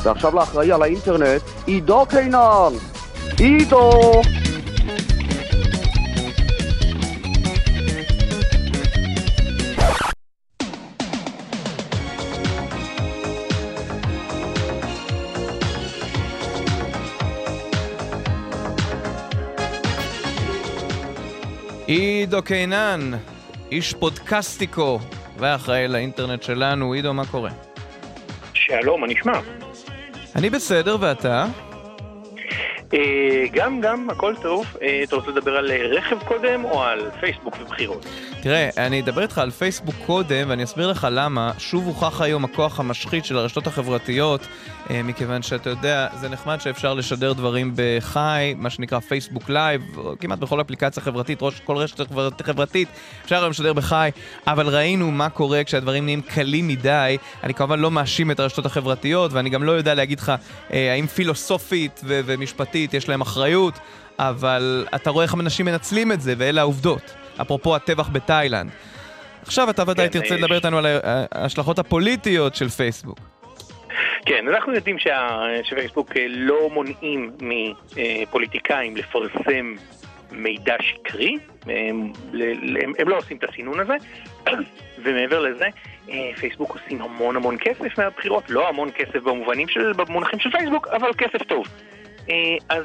ועכשיו לאחראי על האינטרנט, עידו קינן. עידו! עידו קינן, איש פודקאסטיקו ואחראי לאינטרנט שלנו. עידו, מה קורה? שלום, מה נשמע? אני בסדר, ואתה? גם, הכל טוב. אתה רוצה לדבר על רכב קודם או על פייסבוק ובחירות? תראה, אני אדבר איתך על פייסבוק קודם, ואני אסביר לך למה. שוב הוכח היום הכוח המשחית של הרשתות החברתיות, מכיוון שאתה יודע, זה נחמד שאפשר לשדר דברים בחי, מה שנקרא פייסבוק לייב, כמעט בכל אפליקציה חברתית, כל רשת חברתית, אפשר היום לשדר בחי, אבל ראינו מה קורה כשהדברים נהיים קלים מדי. אני כמובן לא מאשים את הרשתות החברתיות, ואני גם לא יודע להגיד לך האם פילוסופית ומשפטית יש להם אחריות, אבל אתה רואה איך אנשים מנצלים את זה, ואלה העובדות. אפרופו הטבח בתאילנד. עכשיו אתה ודאי תרצה לדבר איתנו על ההשלכות הפוליטיות של פייסבוק. כן, אנחנו יודעים שפייסבוק לא מונעים מפוליטיקאים לפרסם מידע שקרי, הם לא עושים את הסינון הזה, ומעבר לזה, פייסבוק עושים המון כסף מהבחירות, לא המון כסף במונחים של פייסבוק, אבל כסף טוב. אז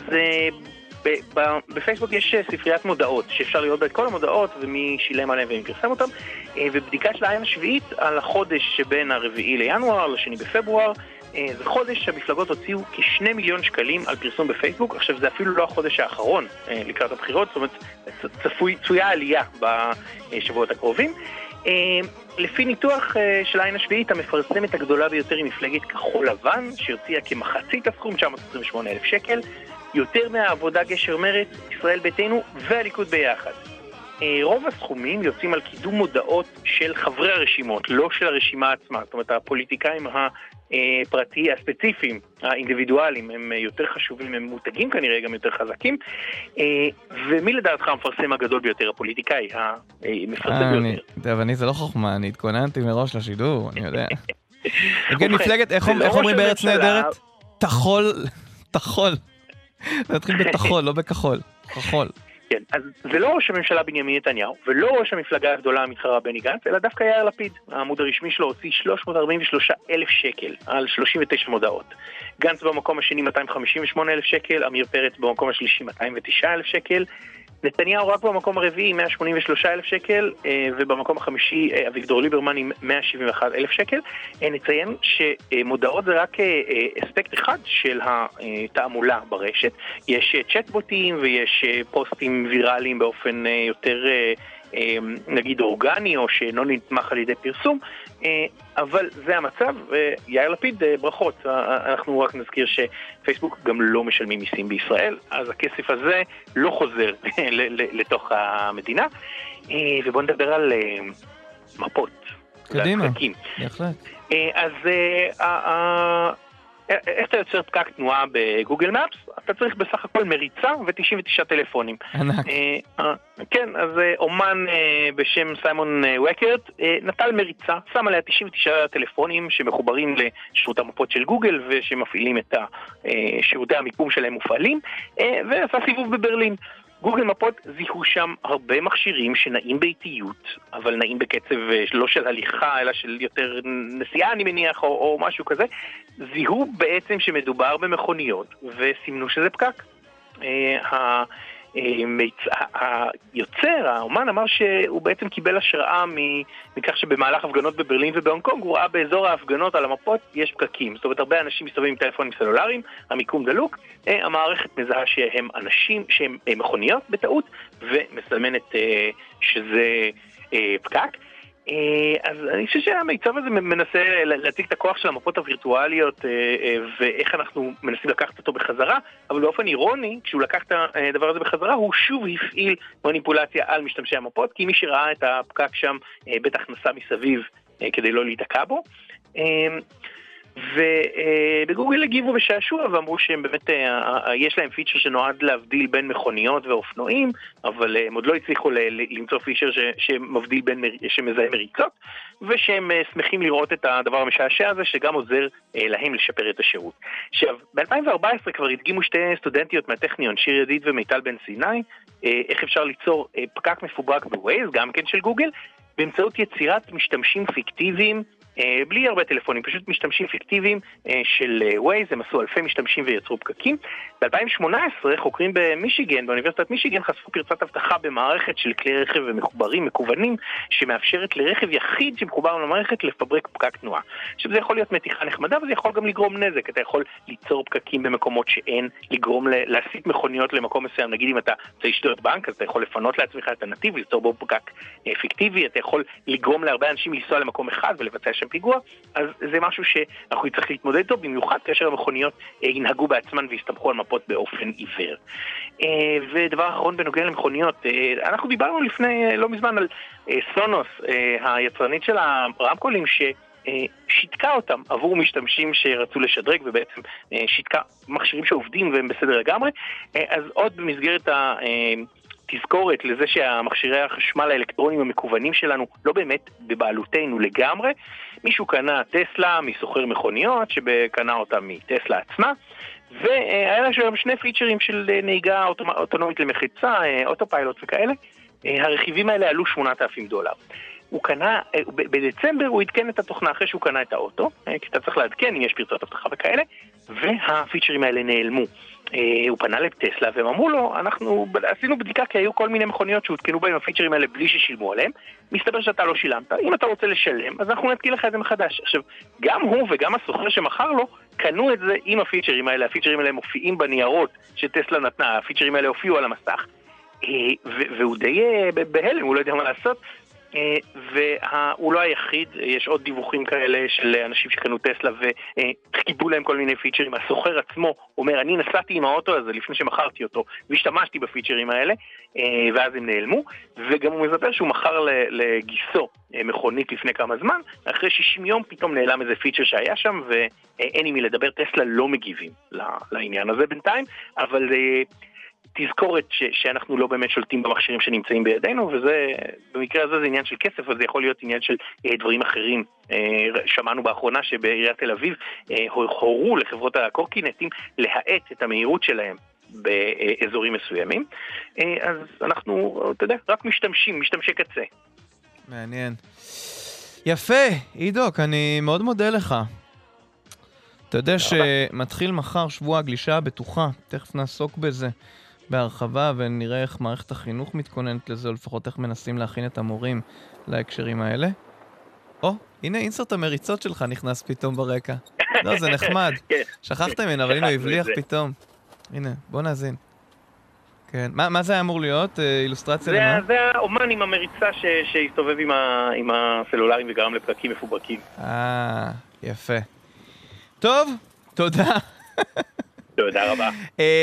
בפייסבוק יש ספריית מודעות שאפשר לראות בה את כל המודעות ומי שילם עליהם ומי פרסם אותם, ובדיקה של העין השביעית על החודש שבין הרביעי לינואר לשני בפברואר, זה חודש שהמפלגות הוציאו כ2 מיליון שקלים על פרסום בפייסבוק. עכשיו זה אפילו לא החודש האחרון לקראת הבחירות, זאת אומרת צפויה עלייה בשבועות הקרובים. לפי ניתוח של העין השביעית, המפרסמת הגדולה ביותר היא מפלגת כחול לבן, שהוציאה כמחצית הסכום, 928,000 שקל, יותר מהעבודה גשר מרצ, ישראל ביתנו והליכוד ביחד. רוב הסכומים יוצאים על קידום מודעות של חברי הרשימות, לא של הרשימה עצמה. זאת אומרת, הפוליטיקאים הפרטיים, הספציפיים, האינדיבידואליים, הם יותר חשובים, הם מותגים כנראה גם יותר חזקים. ומי לדעתך המפרסם הגדול ביותר? הפוליטיקאי, המפרסם ביותר. טוב, אני זה לא חוכמה, אני התכוננתי מראש לשידור, אני יודע. כן, מפלגת, איך אומרים בארץ נהדרת? תחול. נתחיל בתחול, לא בכחול. כחול. כן, אז זה לא ראש הממשלה בנימין נתניהו, ולא ראש המפלגה הגדולה המתחרה בני גנץ, אלא דווקא יאיר לפיד. העמוד הרשמי שלו הוציא 343,000 שקל על 39 מודעות. גנץ במקום השני 258,000 שקל, אמיר פרץ במקום השלישי 209,000 שקל, נתניהו רק במקום הרביעי 183,000 שקל, ובמקום החמישי אביגדור ליברמן עם 171,000 שקל. נציין שמודעות זה רק אספקט אחד של התעמולה ברשת. יש צ'טבוטים ויש פוסטים ויראליים באופן יותר נגיד אורגני או שאינו נתמך על ידי פרסום, אבל זה המצב. יאיר לפיד, ברכות. אנחנו רק נזכיר שפייסבוק גם לא משלמים מיסים בישראל, אז הכסף הזה לא חוזר לתוך המדינה. ובואו נדבר על מפות. קדימה, בהחלט. אז איך אתה יוצר פקק תנועה בגוגל מפס? אתה צריך בסך הכל מריצה ו99 טלפונים. ענק. כן, אז אומן בשם סיימון וקרט נטל מריצה, שם עליה 99 טלפונים שמחוברים לשירות המפות של גוגל ושמפעילים את שירותי המיקום שלהם מופעלים, ועשה סיבוב בברלין. גוגל מפות זיהו שם הרבה מכשירים שנעים באיטיות, אבל נעים בקצב לא של הליכה, אלא של יותר נסיעה, אני מניח, או משהו כזה. זיהו בעצם שמדובר במכוניות, וסימנו שזה פקק. היוצר, האומן, אמר שהוא בעצם קיבל השראה מכך שבמהלך הפגנות בברלין ובהונג קונג הוא ראה באזור ההפגנות על המפות יש פקקים. זאת אומרת, הרבה אנשים מסתובבים עם טלפונים סלולריים, המיקום דלוק, המערכת מזהה שהם אנשים, שהם מכוניות בטעות, ומסמנת שזה פקק. אז אני חושב שהמיצב הזה מנסה להציג את הכוח של המפות הווירטואליות ואיך אנחנו מנסים לקחת אותו בחזרה, אבל באופן אירוני, כשהוא לקח את הדבר הזה בחזרה, הוא שוב הפעיל מניפולציה על משתמשי המפות, כי מי שראה את הפקק שם בטח נסע מסביב כדי לא להיתקע בו. ובגוגל הגיבו בשעשוע ואמרו שהם באמת, יש להם פיצ'ר שנועד להבדיל בין מכוניות ואופנועים, אבל הם עוד לא הצליחו למצוא פיצ'ר שמבדיל בין, שמזהה מריצות, ושהם שמחים לראות את הדבר המשעשע הזה, שגם עוזר להם לשפר את השירות. עכשיו, ב-2014 כבר הדגימו שתי סטודנטיות מהטכניון, שיר ידיד ומיטל בן סיני, איך אפשר ליצור פקק מפוברק בווייז, גם כן של גוגל, באמצעות יצירת משתמשים פיקטיביים, בלי הרבה טלפונים, פשוט משתמשים פיקטיביים של ווייז, הם עשו אלפי משתמשים ויצרו פקקים. ב-2018 חוקרים במישיגן, באוניברסיטת מישיגן, חשפו פרצת אבטחה במערכת של כלי רכב ומחוברים, מקוונים, שמאפשרת לרכב יחיד שמחובר למערכת לפברק פקק תנועה. עכשיו זה יכול להיות מתיחה נחמדה, וזה יכול גם לגרום נזק. אתה יכול ליצור פקקים במקומות שאין, לגרום להסיט מכוניות למקום מסוים. נגיד אם אתה רוצה לשתות בנק, אז אתה יכול לפנות לעצמך את הנתיב וליצור בו פקק פיקטיבי. אתה יכול לגרום להרבה אנשים לנסוע למקום אחד ולבצע שם פיגוע. אז זה משהו שאנחנו צריכים להתמודד איתו, במיוחד כאשר המכוניות ינהגו בעצמן ויסתמכו על מפות באופן עיוור. ודבר אחרון בנוגע למכוניות, אנחנו דיברנו לפני לא מזמן על סונוס, היצרנית של הרמקולים, ששיתקה אותם עבור משתמשים שרצו לשדרג, ובעצם שיתקה מכשירים שעובדים והם בסדר לגמרי. אז עוד במסגרת תזכורת לזה שהמכשירי החשמל האלקטרונים המקוונים שלנו לא באמת בבעלותנו לגמרי. מישהו קנה טסלה מסוחר מכוניות שקנה אותה מטסלה עצמה, והיה לה שם שני פיצ'רים של נהיגה אוטונומית למחיצה, אוטופיילוט וכאלה. הרכיבים האלה עלו $8,000. הוא קנה, בדצמבר הוא עדכן את התוכנה אחרי שהוא קנה את האוטו, כי אתה צריך לעדכן אם יש פרצות אבטחה וכאלה, והפיצ'רים האלה נעלמו. הוא פנה לטסלה והם אמרו לו, אנחנו עשינו בדיקה כי היו כל מיני מכוניות שהותקנו בהם הפיצ'רים האלה בלי ששילמו עליהם, מסתבר שאתה לא שילמת, אם אתה רוצה לשלם אז אנחנו נתקיל לך את זה מחדש. עכשיו, גם הוא וגם הסוחר שמכר לו קנו את זה עם הפיצ'רים האלה, הפיצ'רים האלה מופיעים בניירות שטסלה נתנה, הפיצ'רים האלה הופיעו על המסך, והוא די בהלם, הוא לא יודע מה לעשות. והוא לא היחיד, יש עוד דיווחים כאלה של אנשים שקנו טסלה וחיבו להם כל מיני פיצ'רים. הסוחר עצמו אומר, אני נסעתי עם האוטו הזה לפני שמכרתי אותו והשתמשתי בפיצ'רים האלה, ואז הם נעלמו. וגם הוא מספר שהוא מכר לגיסו מכונית לפני כמה זמן, אחרי 60 יום פתאום נעלם איזה פיצ'ר שהיה שם, ואין עם מי לדבר. טסלה לא מגיבים לעניין הזה בינתיים, אבל תזכורת שאנחנו לא באמת שולטים במכשירים שנמצאים בידינו, וזה, במקרה הזה זה עניין של כסף, אבל זה יכול להיות עניין של דברים אחרים. שמענו באחרונה שבעיריית תל אביב הורו לחברות הקורקינטים להאט את המהירות שלהם באזורים מסוימים. אז אנחנו, אתה יודע, רק משתמשי קצה. מעניין. יפה, עידוק, אני מאוד מודה לך. אתה יודע שמתחיל מחר שבוע הגלישה הבטוחה, תכף נעסוק בזה בהרחבה ונראה איך מערכת החינוך מתכוננת לזה, או לפחות איך מנסים להכין את המורים להקשרים האלה. הנה אינסרט המריצות שלך נכנס פתאום ברקע. לא, זה נחמד. שכחתם ממנו, אבל הנה הוא הבליח פתאום. הנה, בוא נאזין. כן, מה זה היה אמור להיות? אילוסטרציה למה? זה האומן עם המריצה שהסתובב עם הסלולרים וגרם לפקקים מפוברקים. יפה. טוב, תודה. תודה רבה.